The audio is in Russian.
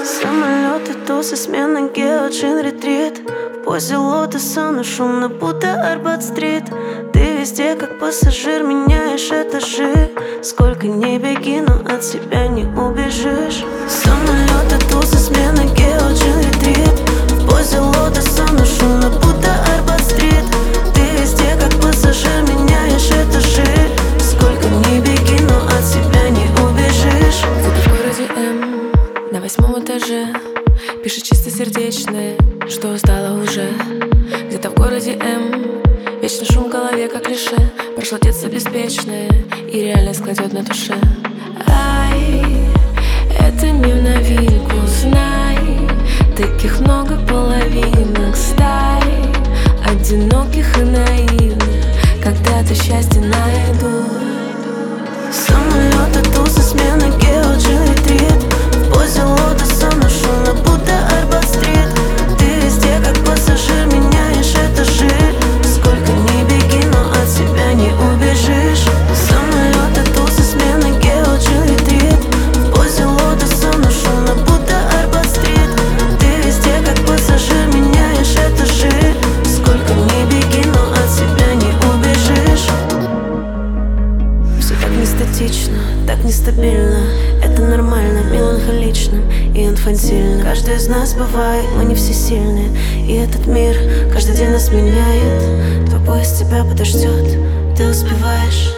Самолеты, тусы, смена, геоджин, ретрит. В позе лотоса, но шумно, будто Арбат-стрит. Ты везде, как пассажир, меняешь этажи. Сколько ни беги, но от себя не убежишь. Самолеты, тусы, смена, геоджин, ретрит. В позе лотоса, но шумно, будто Арбат-стрит. Ты везде, как пассажир, меняешь этажи. Сколько ни беги, но от себя не убежишь. Где-то в городе М, на 8-м этаже, пишет чистосердечное, что устала уже. Где-то в городе М, вечный шум в голове, как клише. Прошло детство беспечное, и реальность кладет на душе. Ай, это не в новинку, знай. Таких много половинок стаи, одиноких и наивных, когда-то счастье найдут. Самолеты, тусы, смена, геоджин, ретрит. В позе лотоса, но шумно, будто Арбат-стрит. Ты везде, как пассажир, меняешь этажи. Сколько ни беги, но от себя не убежишь. Самолеты, тусы, смена, геоджин, ретрит. В позе лотоса, но шумно, будто Арбат-стрит. Ты везде, как пассажир, меняешь этажи. Сколько ни беги, но от себя не убежишь. Все так не статично, так нестабильно. Это нормально, меланхолично и инфантильно. Каждый из нас бывает, мы не все сильные. И этот мир каждый день нас меняет. Твой поезд тебя подождет, ты успеваешь.